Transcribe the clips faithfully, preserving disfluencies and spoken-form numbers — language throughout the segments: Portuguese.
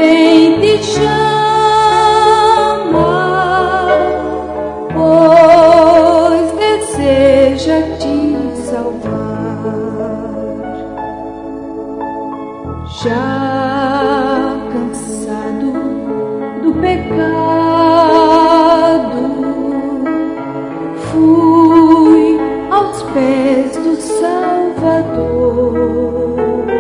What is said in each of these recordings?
também te chama, pois deseja te salvar. Já cansado do pecado, fui aos pés do Salvador,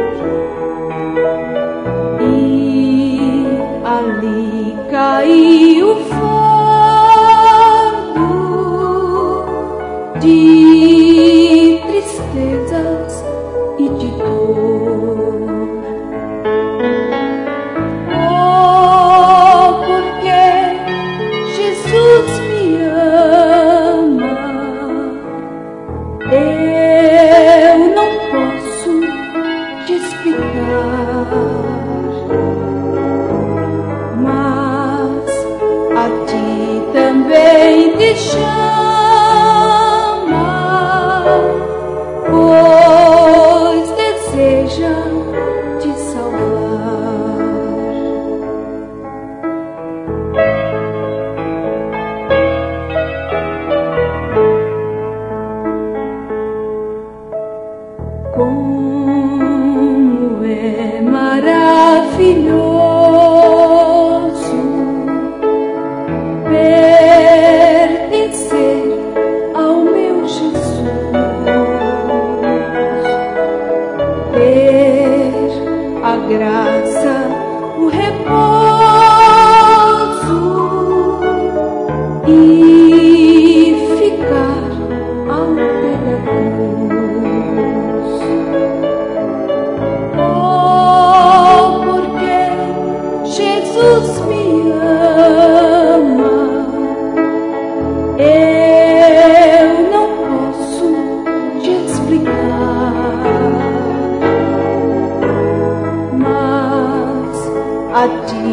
e ali caiu o fardo de tristezas e de dor. Oh, porque Jesus me ama, eu não posso te explicar, mas a ti também te chama, pois deseja te salvar. Como é maravilhoso pertencer ao meu Jesus, ter a graça, o repouso e ficar ao pé da cruz. Oh, porque Jesus me ama, eu não posso te explicar, mas a ti